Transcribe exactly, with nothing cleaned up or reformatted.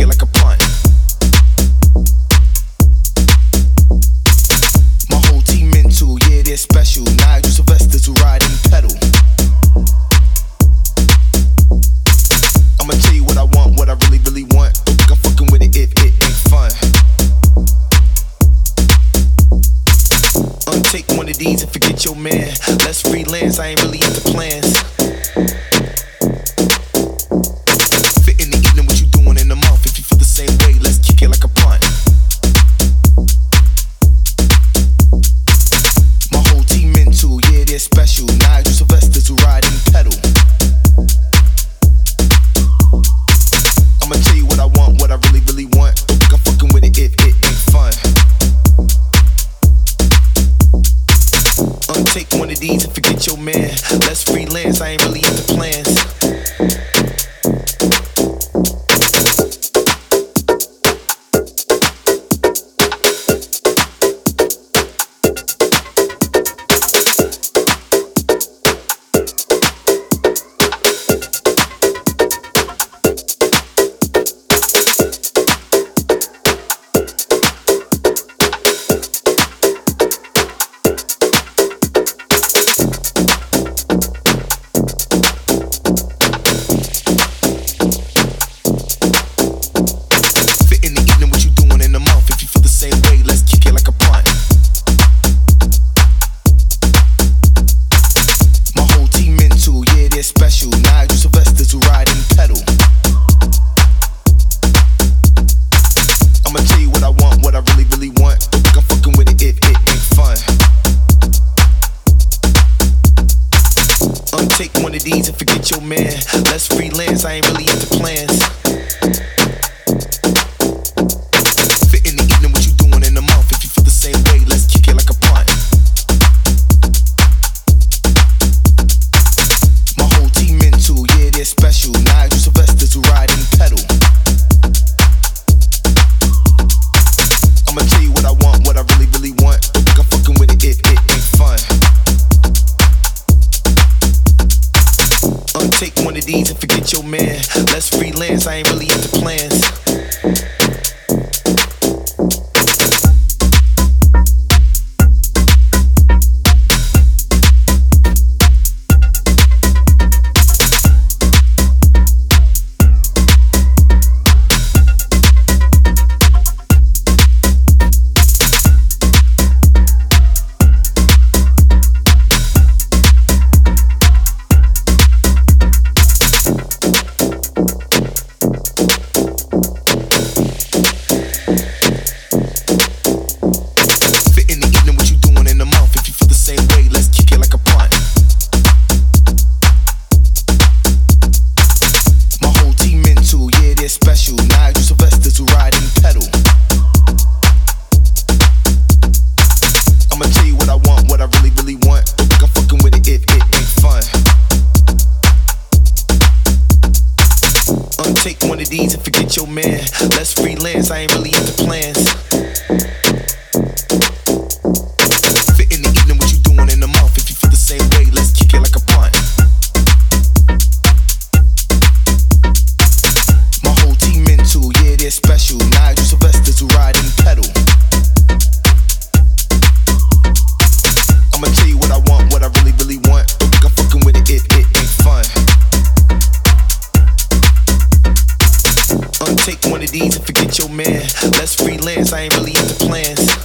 it like a punt. My whole team into, yeah, they're special. Nigel Sylvesters who ride and pedal. I'ma tell you what I want, what I really, really want. Don't think I'm fucking with it if it ain't fun. Untake one of these and forget your man. Let's freelance, I ain't really into plans. Fit in the evening, what you doing in the month? If you feel the same way, let's kick it like a punt. My whole team into, yeah, they're special. Nigel Sylvesters who ride and pedal. I'ma tell you what I want, what I really, really want. Don't think I'm fucking with it if it ain't fun. Untake one of these and forget your man. Let's freelance, I ain't really into plans. Let's freelance, I ain't really into plans. Fit in the evening, what you doing in the month? If you feel the same way, let's kick it like a punt. My whole team into, yeah, they're special. Nigel Sylvesters who ride and pedal. I'ma tell you what I want, what I really, really want. Don't think I'm fucking with it if it ain't fun. Untake one of these and forget your man. Let's freelance, I ain't really into plans. Take one of these and forget your man. Let's freelance, I ain't really into plans. Fit in the evening, what you doing in the month? If you feel the same way, let's kick it like a punt. My whole team into, yeah, they're special. Nigel Sylvesters who ride and pedal. I'ma tell you what I want, what I really, really want. Don't think I'm fucking with it if it ain't fun. Untake one of these and forget your man. Let's freelance, I ain't really into plans.